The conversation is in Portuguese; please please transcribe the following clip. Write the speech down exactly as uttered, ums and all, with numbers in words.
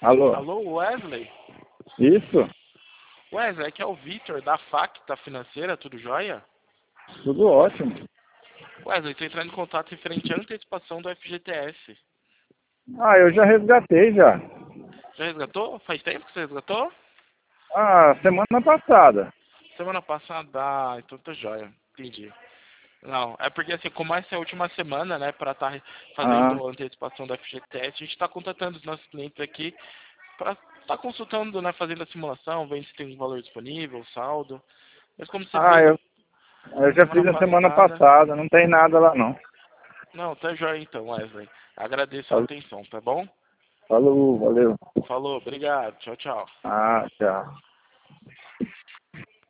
Alô? Alô, Wesley? Isso? Wesley, aqui é o Victor, da Facta Financeira, tudo jóia? Tudo ótimo. Wesley, estou entrando em contato referente à antecipação do F G T S. Ah, eu já resgatei já. Já resgatou? Faz tempo que você resgatou? Ah, semana passada. Semana passada, ah, então tá jóia, entendi. Não, é porque assim, como essa é a última semana, né, para estar Ah, fazendo a antecipação do F G T S, a gente está contatando os nossos clientes aqui para estar tá consultando, né, fazendo a simulação, vendo se tem valor disponível, saldo. Mas como você ah fez eu, eu já semana fiz a semana passada, passada, não tem nada lá não. não, tá jóia então, Wesley. Agradeço a Falou, atenção, tá bom? falou, valeu. Falou, obrigado, tchau, tchau. Ah, tchau.